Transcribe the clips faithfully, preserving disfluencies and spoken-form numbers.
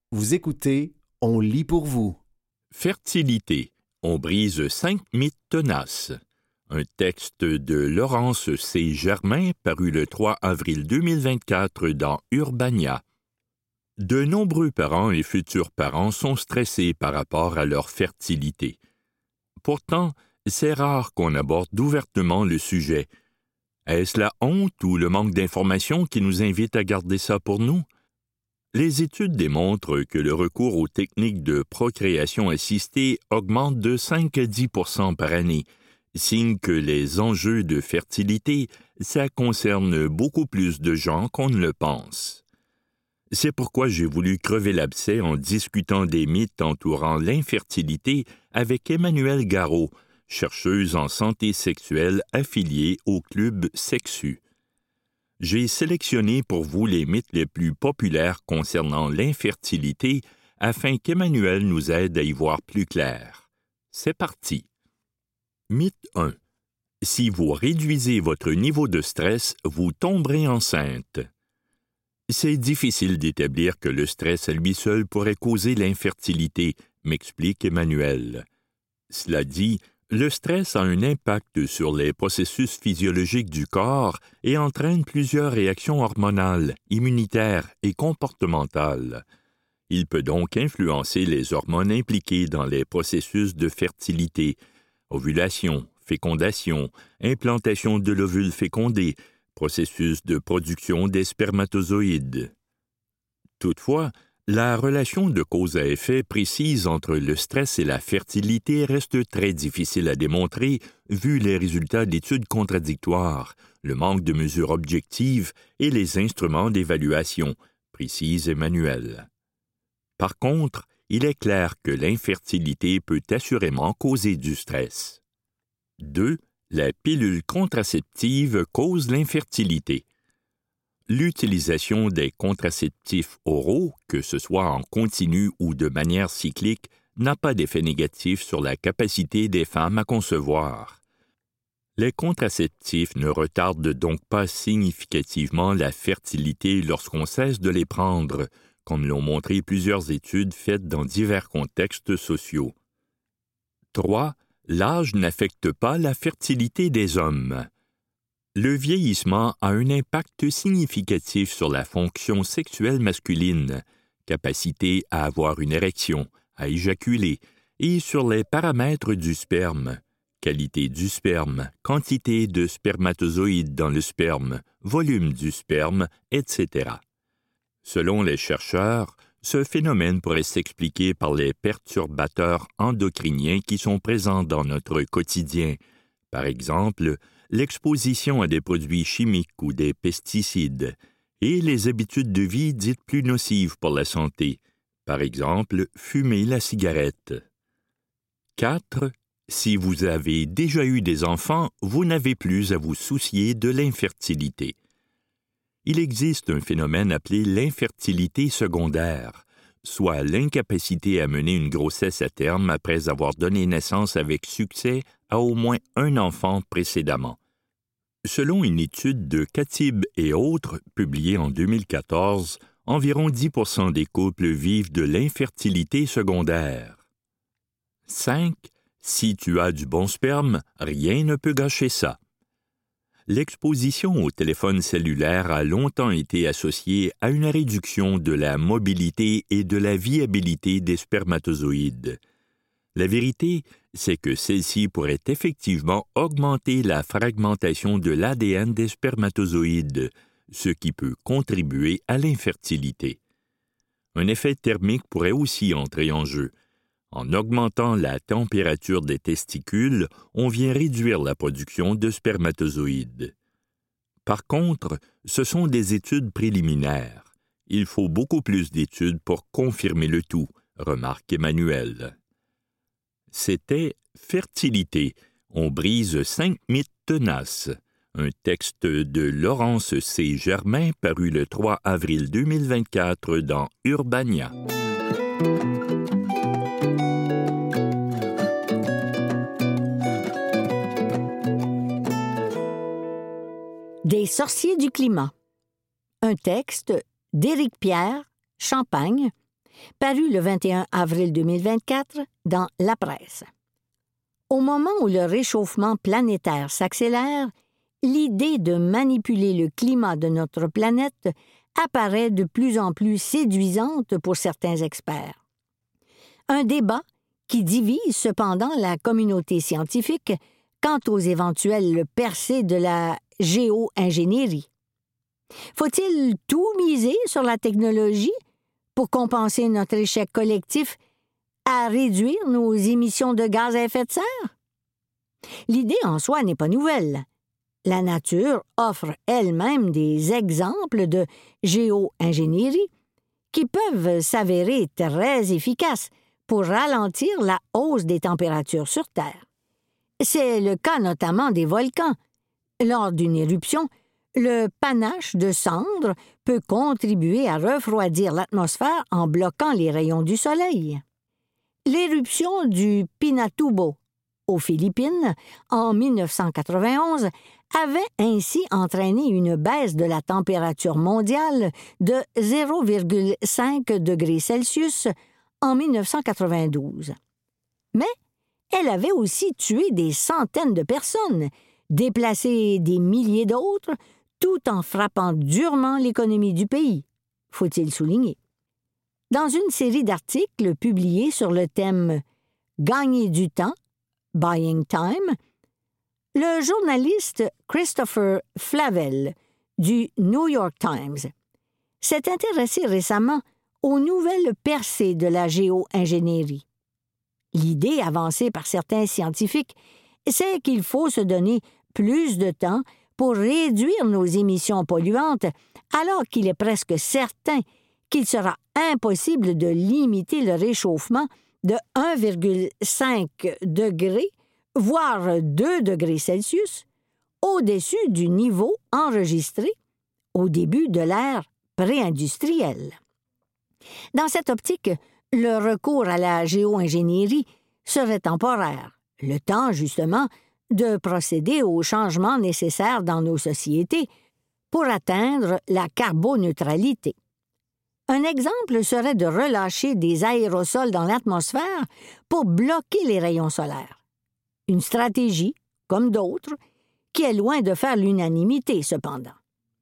Vous écoutez, on lit pour vous. Fertilité. On brise cinq mythes tenaces. Un texte de Laurence C. Germain paru le trois avril deux mille vingt-quatre dans Urbania. De nombreux parents et futurs parents sont stressés par rapport à leur fertilité. Pourtant, c'est rare qu'on aborde ouvertement le sujet. Est-ce la honte ou le manque d'informations qui nous invite à garder ça pour nous? Les études démontrent que le recours aux techniques de procréation assistée augmente de cinq à dix pour cent par année, signe que les enjeux de fertilité, ça concerne beaucoup plus de gens qu'on ne le pense. C'est pourquoi j'ai voulu crever l'abcès en discutant des mythes entourant l'infertilité avec Emmanuelle Garot, chercheuse en santé sexuelle affiliée au Club Sexu. J'ai sélectionné pour vous les mythes les plus populaires concernant l'infertilité afin qu'Emmanuelle nous aide à y voir plus clair. C'est parti. Mythe un. Si vous réduisez votre niveau de stress, vous tomberez enceinte. C'est difficile d'établir que le stress à lui seul pourrait causer l'infertilité, m'explique Emmanuelle. Cela dit, le stress a un impact sur les processus physiologiques du corps et entraîne plusieurs réactions hormonales, immunitaires et comportementales. Il peut donc influencer les hormones impliquées dans les processus de fertilité, ovulation, fécondation, implantation de l'ovule fécondé, processus de production des spermatozoïdes. Toutefois, la relation de cause à effet précise entre le stress et la fertilité reste très difficile à démontrer vu les résultats d'études contradictoires, le manque de mesures objectives et les instruments d'évaluation, précise Emmanuelle. Par contre, il est clair que l'infertilité peut assurément causer du stress. deux. La pilule contraceptive cause l'infertilité. L'utilisation des contraceptifs oraux, que ce soit en continu ou de manière cyclique, n'a pas d'effet négatif sur la capacité des femmes à concevoir. Les contraceptifs ne retardent donc pas significativement la fertilité lorsqu'on cesse de les prendre, comme l'ont montré plusieurs études faites dans divers contextes sociaux. trois. L'âge n'affecte pas la fertilité des hommes. Le vieillissement a un impact significatif sur la fonction sexuelle masculine, capacité à avoir une érection, à éjaculer, et sur les paramètres du sperme, qualité du sperme, quantité de spermatozoïdes dans le sperme, volume du sperme, et cetera. Selon les chercheurs, ce phénomène pourrait s'expliquer par les perturbateurs endocriniens qui sont présents dans notre quotidien, par exemple, l'exposition à des produits chimiques ou des pesticides, et les habitudes de vie dites plus nocives pour la santé, par exemple, fumer la cigarette. quatre. Si vous avez déjà eu des enfants, vous n'avez plus à vous soucier de l'infertilité. Il existe un phénomène appelé l'infertilité secondaire, soit l'incapacité à mener une grossesse à terme après avoir donné naissance avec succès à au moins un enfant précédemment. Selon une étude de Khatib et autres, publiée en deux mille quatorze, environ dix pour cent des couples vivent de l'infertilité secondaire. cinq. Si tu as du bon sperme, rien ne peut gâcher ça. L'exposition au téléphone cellulaire a longtemps été associée à une réduction de la mobilité et de la viabilité des spermatozoïdes. La vérité, c'est que celle-ci pourrait effectivement augmenter la fragmentation de l'A D N des spermatozoïdes, ce qui peut contribuer à l'infertilité. Un effet thermique pourrait aussi entrer en jeu. En augmentant la température des testicules, on vient réduire la production de spermatozoïdes. Par contre, ce sont des études préliminaires. Il faut beaucoup plus d'études pour confirmer le tout, remarque Emmanuelle. C'était Fertilité. On brise cinq mythes tenaces. Un texte de Laurence C. Germain paru le trois avril deux mille vingt-quatre dans Urbania. Des sorciers du climat. Un texte d'Éric Pierre, Champagne, paru le vingt et un avril deux mille vingt-quatre dans La Presse. Au moment où le réchauffement planétaire s'accélère, l'idée de manipuler le climat de notre planète apparaît de plus en plus séduisante pour certains experts. Un débat qui divise cependant la communauté scientifique quant aux éventuelles percées de la géo-ingénierie. Faut-il tout miser sur la technologie pour compenser notre échec collectif à réduire nos émissions de gaz à effet de serre? L'idée en soi n'est pas nouvelle. La nature offre elle-même des exemples de géo-ingénierie qui peuvent s'avérer très efficaces pour ralentir la hausse des températures sur Terre. C'est le cas notamment des volcans. Lors d'une éruption, le panache de cendres peut contribuer à refroidir l'atmosphère en bloquant les rayons du soleil. L'éruption du Pinatubo, aux Philippines, en mille neuf cent quatre-vingt-onze, avait ainsi entraîné une baisse de la température mondiale de zéro virgule cinq degrés Celsius en mille neuf cent quatre-vingt-douze. Mais elle avait aussi tué des centaines de personnes, déplacé des milliers d'autres, tout en frappant durement l'économie du pays, faut-il souligner. Dans une série d'articles publiés sur le thème « Gagner du temps », Buying Time, le journaliste Christopher Flavel du New York Times s'est intéressé récemment aux nouvelles percées de la géo-ingénierie. L'idée avancée par certains scientifiques, c'est qu'il faut se donner plus de temps pour réduire nos émissions polluantes, alors qu'il est presque certain qu'il sera impossible de limiter le réchauffement de un virgule cinq degré, voire deux degrés Celsius, au-dessus du niveau enregistré au début de l'ère pré-industrielle. Dans cette optique, le recours à la géo-ingénierie serait temporaire, le temps, justement, de procéder aux changements nécessaires dans nos sociétés pour atteindre la carboneutralité. Un exemple serait de relâcher des aérosols dans l'atmosphère pour bloquer les rayons solaires. Une stratégie, comme d'autres, qui est loin de faire l'unanimité, cependant.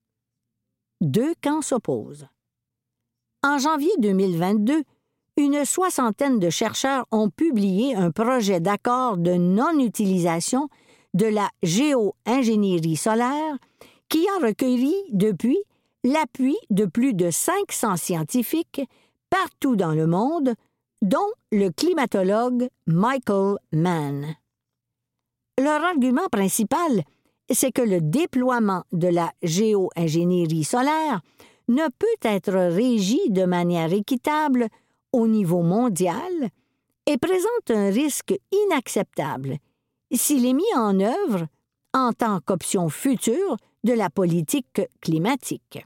Deux camps s'opposent. En janvier deux mille vingt-deux, une soixantaine de chercheurs ont publié un projet d'accord de non-utilisation de la géo-ingénierie solaire qui a recueilli depuis l'appui de plus de cinq cents scientifiques partout dans le monde, dont le climatologue Michael Mann. Leur argument principal, c'est que le déploiement de la géo-ingénierie solaire ne peut être régi de manière équitable au niveau mondial et présente un risque inacceptable s'il est mis en œuvre en tant qu'option future de la politique climatique.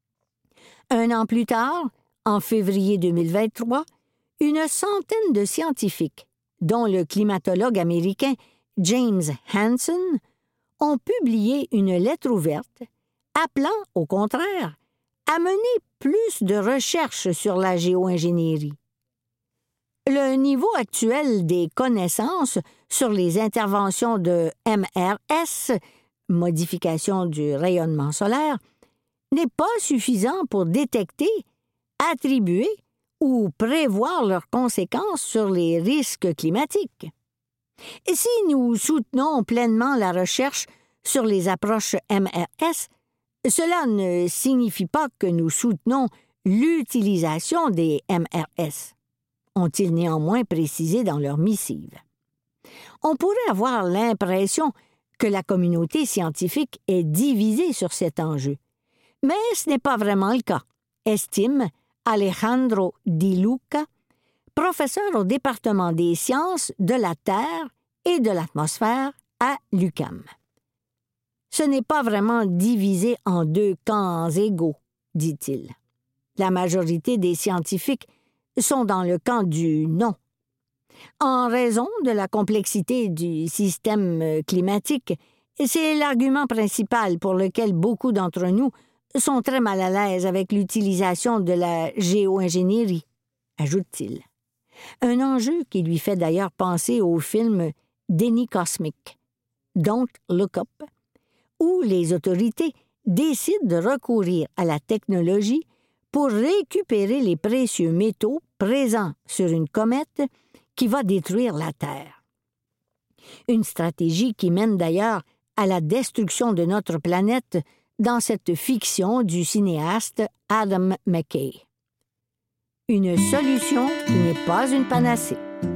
Un an plus tard, en février deux mille vingt-trois, une centaine de scientifiques, dont le climatologue américain James Hansen, ont publié une lettre ouverte appelant, au contraire, à mener plus de recherches sur la géo-ingénierie. Le niveau actuel des connaissances sur les interventions de M R S, modification du rayonnement solaire, n'est pas suffisant pour détecter, attribuer ou prévoir leurs conséquences sur les risques climatiques. Et si nous soutenons pleinement la recherche sur les approches M R S, cela ne signifie pas que nous soutenons l'utilisation des M R S, ont-ils néanmoins précisé dans leur missive. On pourrait avoir l'impression que la communauté scientifique est divisée sur cet enjeu, mais ce n'est pas vraiment le cas, estime Alejandro Di Luca, professeur au département des sciences de la Terre et de l'atmosphère à l'U Q A M. Ce n'est pas vraiment divisé en deux camps égaux, dit-il. La majorité des scientifiques sont dans le camp du non. En raison de la complexité du système climatique, c'est l'argument principal pour lequel beaucoup d'entre nous sont très mal à l'aise avec l'utilisation de la géo-ingénierie, ajoute-t-il. Un enjeu qui lui fait d'ailleurs penser au film Déni cosmique, Don't Look Up, où les autorités décident de recourir à la technologie pour récupérer les précieux métaux présents sur une comète qui va détruire la Terre. Une stratégie qui mène d'ailleurs à la destruction de notre planète dans cette fiction du cinéaste Adam McKay. Une solution qui n'est pas une panacée.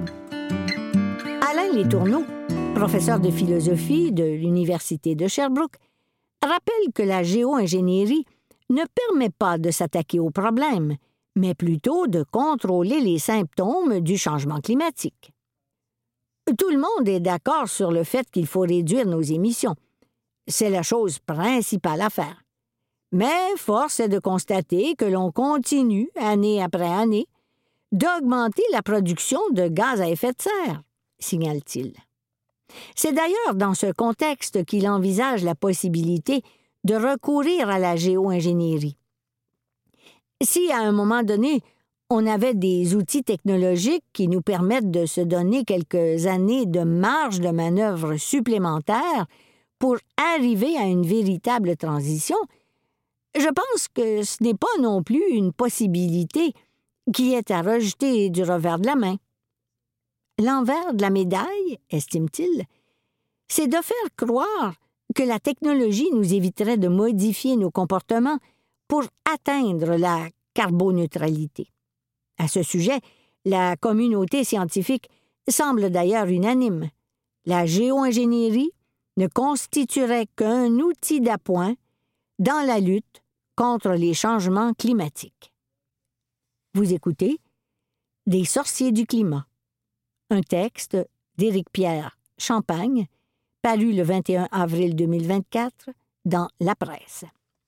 Alain Letourneau, professeur de philosophie de l'Université de Sherbrooke, rappelle que la géo-ingénierie ne permet pas de s'attaquer aux problèmes, mais plutôt de contrôler les symptômes du changement climatique. Tout le monde est d'accord sur le fait qu'il faut réduire nos émissions. C'est la chose principale à faire. Mais force est de constater que l'on continue, année après année, d'augmenter la production de gaz à effet de serre, signale-t-il. C'est d'ailleurs dans ce contexte qu'il envisage la possibilité de recourir à la géo-ingénierie. Si, à un moment donné, on avait des outils technologiques qui nous permettent de se donner quelques années de marge de manœuvre supplémentaire pour arriver à une véritable transition, je pense que ce n'est pas non plus une possibilité qui est à rejeter du revers de la main. L'envers de la médaille, estime-t-il, c'est de faire croire que la technologie nous éviterait de modifier nos comportements pour atteindre la carboneutralité. À ce sujet, la communauté scientifique semble d'ailleurs unanime. La géo-ingénierie ne constituerait qu'un outil d'appoint dans la lutte contre les changements climatiques. Vous écoutez Des sorciers du climat, un texte d'Éric-Pierre Champagne, paru le vingt et un avril deux mille vingt-quatre dans La Presse.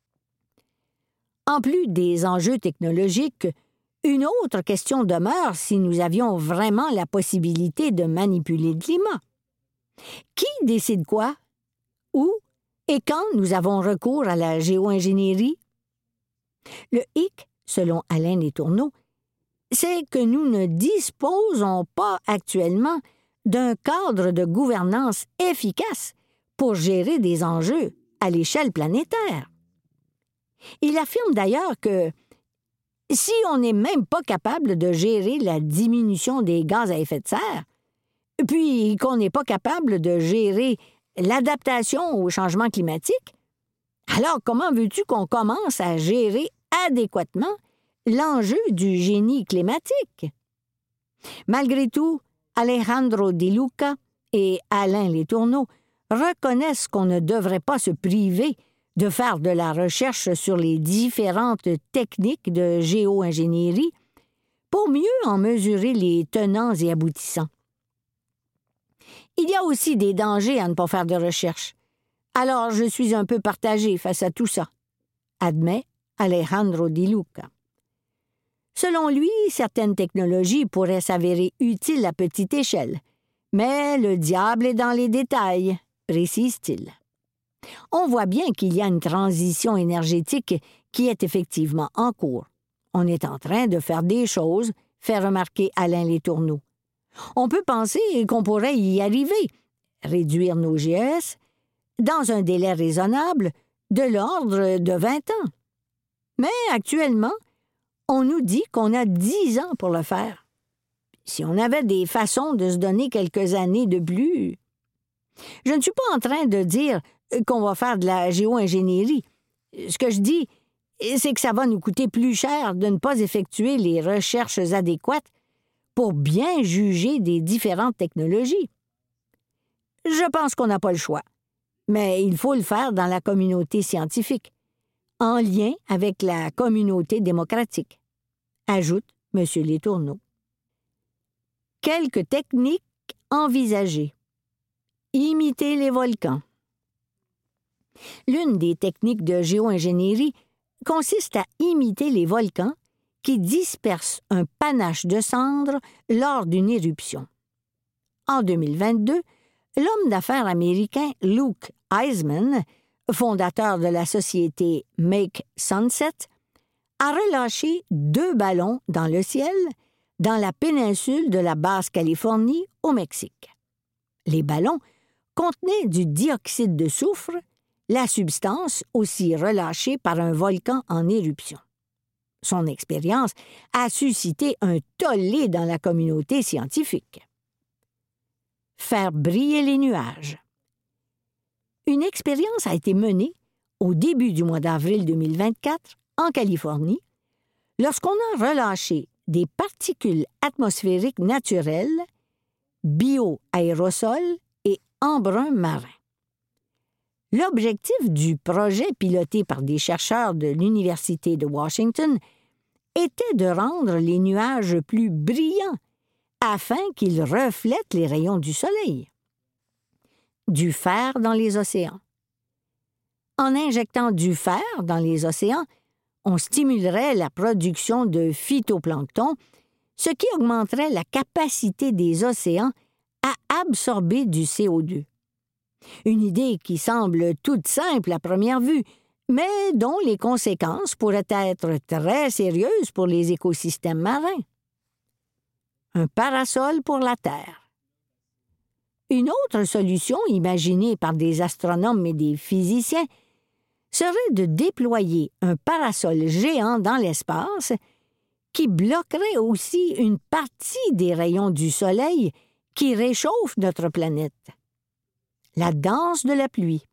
En plus des enjeux technologiques, une autre question demeure si nous avions vraiment la possibilité de manipuler le climat. Qui décide quoi? Où et quand nous avons recours à la géo-ingénierie? Le hic, selon Alain Letourneau, c'est que nous ne disposons pas actuellement d'un cadre de gouvernance efficace pour gérer des enjeux à l'échelle planétaire. Il affirme d'ailleurs que si on n'est même pas capable de gérer la diminution des gaz à effet de serre, puis qu'on n'est pas capable de gérer l'adaptation au changement climatique, alors comment veux-tu qu'on commence à gérer adéquatement l'enjeu du génie climatique? Malgré tout, Alejandro Di Luca et Alain Letourneau reconnaissent qu'on ne devrait pas se priver de faire de la recherche sur les différentes techniques de géo-ingénierie pour mieux en mesurer les tenants et aboutissants. Il y a aussi des dangers à ne pas faire de recherche. Alors, je suis un peu partagé face à tout ça, admet Alejandro Di Luca. Selon lui, certaines technologies pourraient s'avérer utiles à petite échelle, mais le diable est dans les détails, précise-t-il. On voit bien qu'il y a une transition énergétique qui est effectivement en cours. On est en train de faire des choses, fait remarquer Alain Letourneau. On peut penser qu'on pourrait y arriver, réduire nos G E S, dans un délai raisonnable de l'ordre de vingt ans. Mais actuellement, on nous dit qu'on a dix ans pour le faire. Si on avait des façons de se donner quelques années de plus... Je ne suis pas en train de dire qu'on va faire de la géo-ingénierie. Ce que je dis, c'est que ça va nous coûter plus cher de ne pas effectuer les recherches adéquates pour bien juger des différentes technologies. Je pense qu'on n'a pas le choix, mais il faut le faire dans la communauté scientifique, en lien avec la communauté démocratique, ajoute M. Letourneau. Quelques techniques envisagées. Imiter les volcans. L'une des techniques de géo-ingénierie consiste à imiter les volcans qui dispersent un panache de cendres lors d'une éruption. En deux mille vingt-deux, l'homme d'affaires américain Luke Eisman, fondateur de la société Make Sunset, a relâché deux ballons dans le ciel dans la péninsule de la Basse-Californie au Mexique. Les ballons contenaient du dioxyde de soufre, la substance aussi relâchée par un volcan en éruption. Son expérience a suscité un tollé dans la communauté scientifique. Faire briller les nuages. Une expérience a été menée au début du mois d'avril deux mille vingt-quatre en Californie, lorsqu'on a relâché des particules atmosphériques naturelles, bio-aérosols et embruns marins. L'objectif du projet piloté par des chercheurs de l'Université de Washington était de rendre les nuages plus brillants afin qu'ils reflètent les rayons du soleil. Du fer dans les océans. En injectant du fer dans les océans, on stimulerait la production de phytoplancton, ce qui augmenterait la capacité des océans à absorber du C O deux. Une idée qui semble toute simple à première vue, mais dont les conséquences pourraient être très sérieuses pour les écosystèmes marins. Un parasol pour la Terre. Une autre solution imaginée par des astronomes et des physiciens serait de déployer un parasol géant dans l'espace qui bloquerait aussi une partie des rayons du Soleil qui réchauffent notre planète. La danse de la pluie.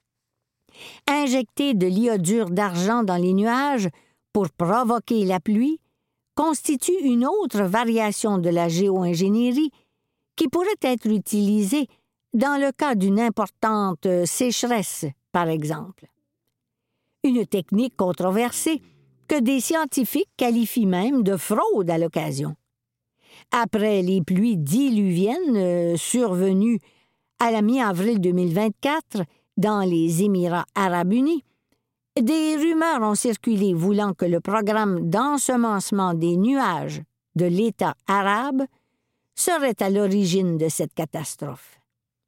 Injecter de l'iodure d'argent dans les nuages pour provoquer la pluie constitue une autre variation de la géo-ingénierie qui pourrait être utilisée dans le cas d'une importante sécheresse, par exemple. Une technique controversée que des scientifiques qualifient même de fraude à l'occasion. Après les pluies diluviennes euh, survenues à la mi-avril deux mille vingt-quatre dans les Émirats arabes unis, des rumeurs ont circulé voulant que le programme d'ensemencement des nuages de l'État arabe serait à l'origine de cette catastrophe.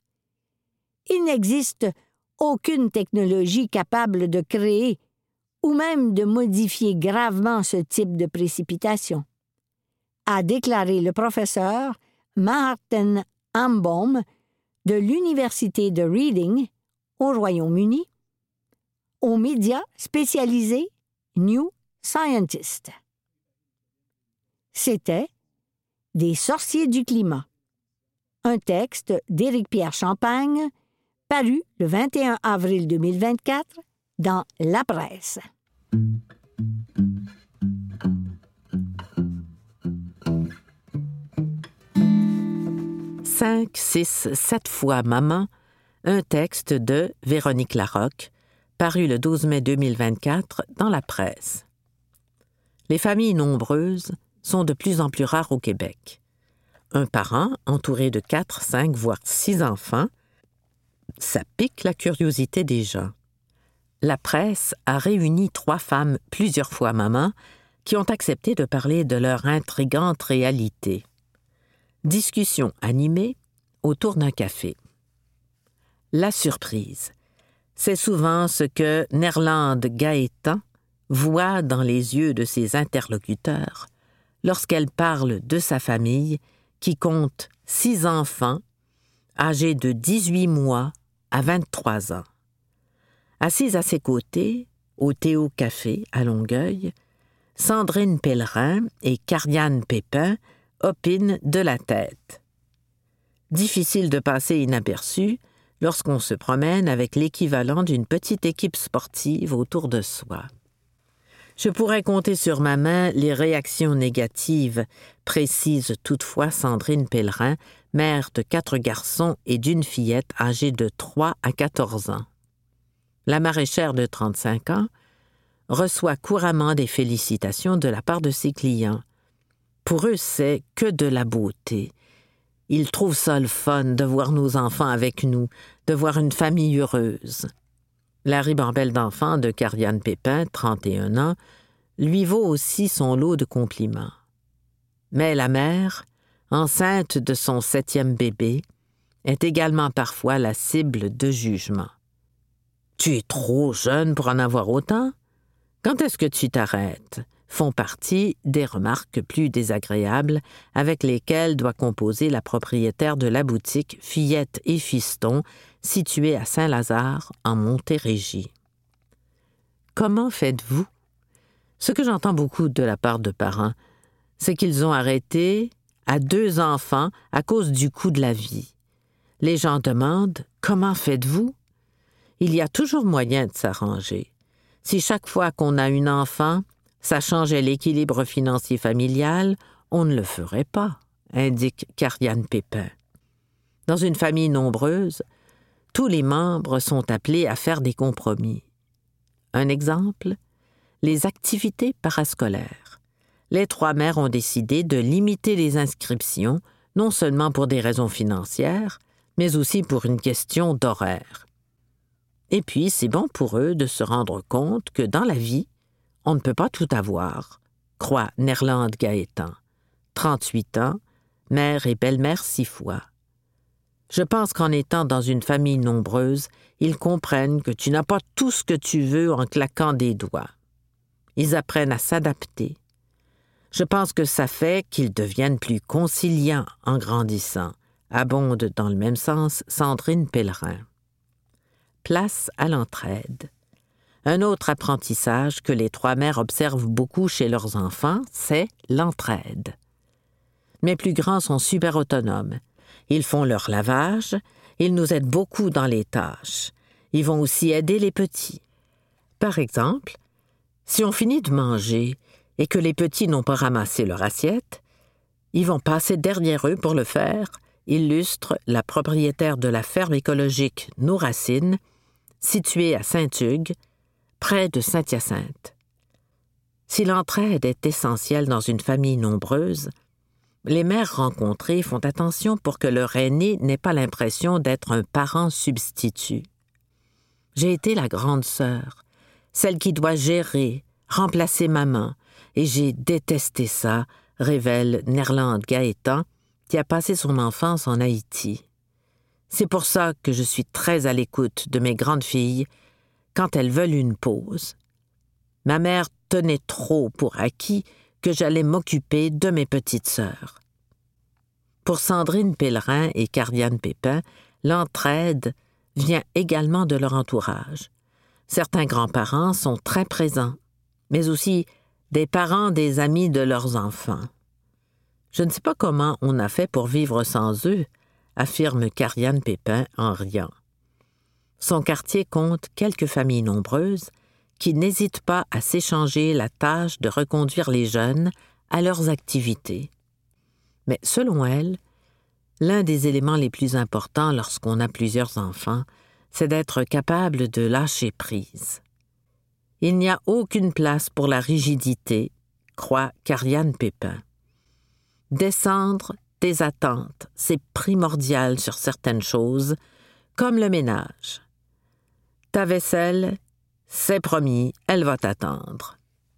Il n'existe aucune technologie capable de créer ou même de modifier gravement ce type de précipitation, a déclaré le professeur Maarten Amboom de l'Université de Reading au Royaume-Uni, aux médias spécialisés New Scientist. C'était Des sorciers du climat, un texte d'Éric-Pierre Champagne, paru le vingt et un avril deux mille vingt-quatre dans La Presse. Cinq, six, sept fois maman, un texte de Véronique Larocque, paru le douze mai deux mille vingt-quatre dans La Presse. Les familles nombreuses sont de plus en plus rares au Québec. Un parent entouré de quatre, cinq, voire six enfants, ça pique la curiosité des gens. La Presse a réuni trois femmes plusieurs fois maman qui ont accepté de parler de leur intrigante réalité. Discussion animée autour d'un café. La surprise, c'est souvent ce que Nerlande Gaétan voit dans les yeux de ses interlocuteurs lorsqu'elle parle de sa famille qui compte six enfants âgés de dix-huit mois à vingt-trois ans. Assise à ses côtés, au Théo Café à Longueuil, Sandrine Pellerin et Karianne Pépin opinent de la tête. Difficile de passer inaperçu lorsqu'on se promène avec l'équivalent d'une petite équipe sportive autour de soi. Je pourrais compter sur ma main les réactions négatives, précise toutefois Sandrine Pellerin, mère de quatre garçons et d'une fillette âgée de trois à quatorze ans. La maraîchère de trente-cinq ans reçoit couramment des félicitations de la part de ses clients. Pour eux, c'est que de la beauté. Ils trouvent ça le fun de voir nos enfants avec nous, de voir une famille heureuse. La ribambelle d'enfants de Karianne Pépin, trente et un ans, lui vaut aussi son lot de compliments. Mais la mère, enceinte de son septième bébé, est également parfois la cible de jugements. « Tu es trop jeune pour en avoir autant? Quand est-ce que tu t'arrêtes? font partie des remarques plus désagréables avec lesquelles doit composer la propriétaire de la boutique Fillette et Fiston, située à Saint-Lazare, en Montérégie. Comment faites-vous? Ce que j'entends beaucoup de la part de parents, c'est qu'ils ont arrêté à deux enfants à cause du coût de la vie. Les gens demandent « Comment faites-vous » Il y a toujours moyen de s'arranger. Si chaque fois qu'on a un enfant, ça changeait l'équilibre financier familial, on ne le ferait pas, indique Karianne Pépin. Dans une famille nombreuse, tous les membres sont appelés à faire des compromis. Un exemple, les activités parascolaires. Les trois mères ont décidé de limiter les inscriptions, non seulement pour des raisons financières, mais aussi pour une question d'horaire. Et puis, c'est bon pour eux de se rendre compte que dans la vie, on ne peut pas tout avoir, croit Nerlande Gaétan, trente-huit ans, mère et belle-mère six fois. Je pense qu'en étant dans une famille nombreuse, ils comprennent que tu n'as pas tout ce que tu veux en claquant des doigts. Ils apprennent à s'adapter. Je pense que ça fait qu'ils deviennent plus conciliants en grandissant, abonde dans le même sens Sandrine Pellerin. Place à l'entraide. Un autre apprentissage que les trois mères observent beaucoup chez leurs enfants, c'est l'entraide. Mes plus grands sont super autonomes. Ils font leur lavage, ils nous aident beaucoup dans les tâches. Ils vont aussi aider les petits. Par exemple, si on finit de manger et que les petits n'ont pas ramassé leur assiette, ils vont passer derrière eux pour le faire, illustre la propriétaire de la ferme écologique Nos Racines, située à Saint-Hugues, près de Saint-Hyacinthe. Si l'entraide est essentielle dans une famille nombreuse, les mères rencontrées font attention pour que leur aîné n'ait pas l'impression d'être un parent substitut. J'ai été la grande sœur, celle qui doit gérer, remplacer maman, et j'ai détesté ça, révèle Nerlande Gaétan, qui a passé son enfance en Haïti. C'est pour ça que je suis très à l'écoute de mes grandes filles quand elles veulent une pause. Ma mère tenait trop pour acquis que j'allais m'occuper de mes petites sœurs. Pour Sandrine Pellerin et Karianne Pépin, l'entraide vient également de leur entourage. Certains grands-parents sont très présents, mais aussi des parents des amis de leurs enfants. Je ne sais pas comment on a fait pour vivre sans eux, affirme Karianne Pépin en riant. Son quartier compte quelques familles nombreuses qui n'hésitent pas à s'échanger la tâche de reconduire les jeunes à leurs activités. Mais selon elle, l'un des éléments les plus importants lorsqu'on a plusieurs enfants, c'est d'être capable de lâcher prise. Il n'y a aucune place pour la rigidité, croit Karianne Pépin. Descendre des attentes, c'est primordial sur certaines choses, comme le ménage. Ta vaisselle, c'est promis, elle va t'attendre.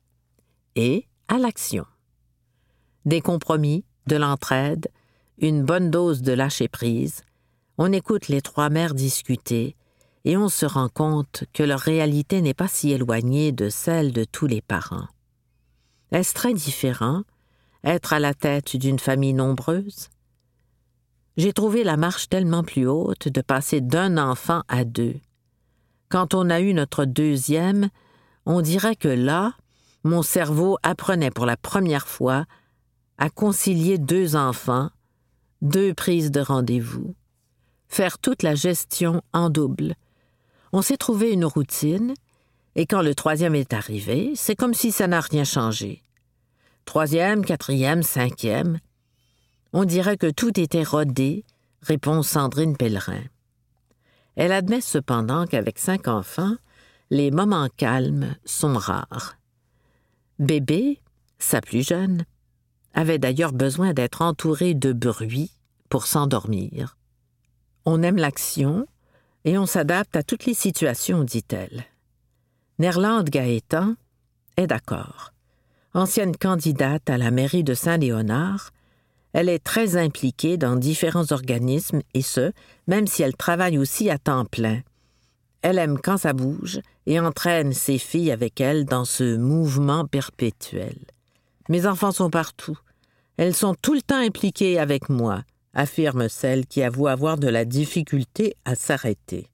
Et à l'action. Des compromis, de l'entraide, une bonne dose de lâcher-prise, on écoute les trois mères discuter et on se rend compte que leur réalité n'est pas si éloignée de celle de tous les parents. Est-ce très différent, être à la tête d'une famille nombreuse? J'ai trouvé la marche tellement plus haute de passer d'un enfant à deux. Quand on a eu notre deuxième, on dirait que là, mon cerveau apprenait pour la première fois à concilier deux enfants, deux prises de rendez-vous, faire toute la gestion en double. On s'est trouvé une routine, et quand le troisième est arrivé, c'est comme si ça n'a rien changé. Troisième, quatrième, cinquième, on dirait que tout était rodé, répond Sandrine Pellerin. Elle admet cependant qu'avec cinq enfants, les moments calmes sont rares. Bébé, sa plus jeune, avait d'ailleurs besoin d'être entourée de bruit pour s'endormir. On aime l'action et on s'adapte à toutes les situations, dit-elle. Nerlande Gaétan est d'accord. Ancienne candidate à la mairie de Saint-Léonard, elle est très impliquée dans différents organismes et ce, même si elle travaille aussi à temps plein. Elle aime quand ça bouge et entraîne ses filles avec elle dans ce mouvement perpétuel. Mes enfants sont partout. Elles sont tout le temps impliquées avec moi, affirme celle qui avoue avoir de la difficulté à s'arrêter.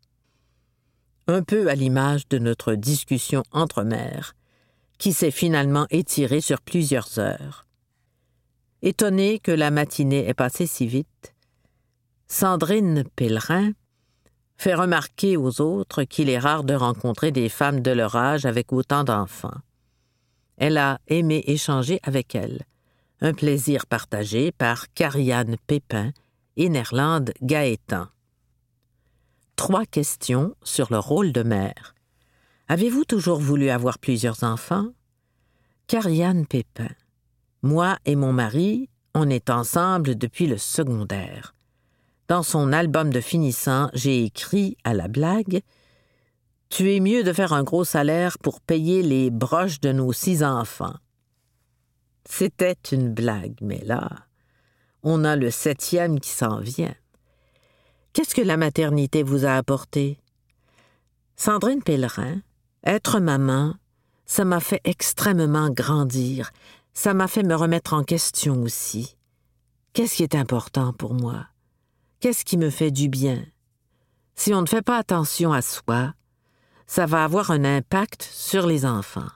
Un peu à l'image de notre discussion entre mères, qui s'est finalement étirée sur plusieurs heures. Étonnée que la matinée ait passé si vite, Sandrine Pellerin fait remarquer aux autres qu'il est rare de rencontrer des femmes de leur âge avec autant d'enfants. Elle a aimé échanger avec elles. Un plaisir partagé par Karianne Pépin et Nerlande Gaétan. Trois questions sur le rôle de mère. Avez-vous toujours voulu avoir plusieurs enfants? Karianne Pépin. Moi et mon mari, on est ensemble depuis le secondaire. Dans son album de finissant, j'ai écrit à la blague « Tu es mieux de faire un gros salaire pour payer les broches de nos six enfants. » C'était une blague, mais là, on a le septième qui s'en vient. Qu'est-ce que la maternité vous a apporté? Sandrine Pellerin, être maman, ça m'a fait extrêmement grandir. Ça m'a fait me remettre en question aussi. Qu'est-ce qui est important pour moi? Qu'est-ce qui me fait du bien? Si on ne fait pas attention à soi, ça va avoir un impact sur les enfants.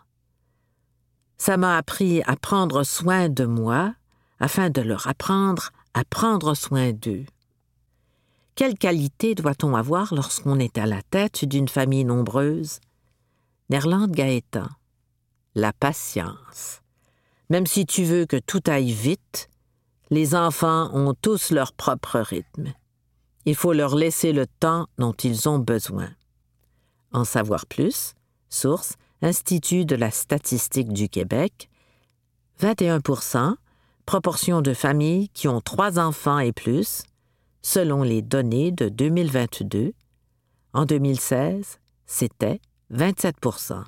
Ça m'a appris à prendre soin de moi afin de leur apprendre à prendre soin d'eux. Quelle qualité doit-on avoir lorsqu'on est à la tête d'une famille nombreuse? Nerlande Gaétan. La patience. Même si tu veux que tout aille vite, les enfants ont tous leur propre rythme. Il faut leur laisser le temps dont ils ont besoin. En savoir plus, source Institut de la statistique du Québec, vingt et un pour cent, proportion de familles qui ont trois enfants et plus, selon les données de deux mille vingt-deux. En deux mille seize, c'était vingt-sept pour cent.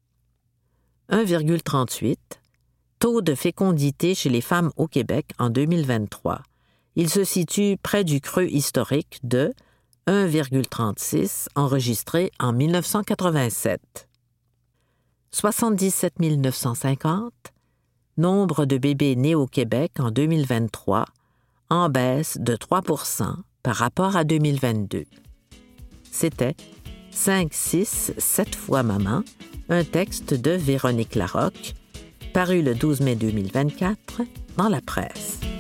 un virgule trente-huit, taux de fécondité chez les femmes au Québec en deux mille vingt-trois. Il se situe près du creux historique de un virgule trente-six enregistré en mille neuf cent quatre-vingt-sept. soixante-dix-sept mille neuf cent cinquante, nombre de bébés nés au Québec en deux mille vingt-trois, en baisse de trois pour cent par rapport à deux mille vingt-deux. C'était cinq, six, sept fois maman, un texte de Véronique Larocque, paru le douze mai deux mille vingt-quatre dans la presse.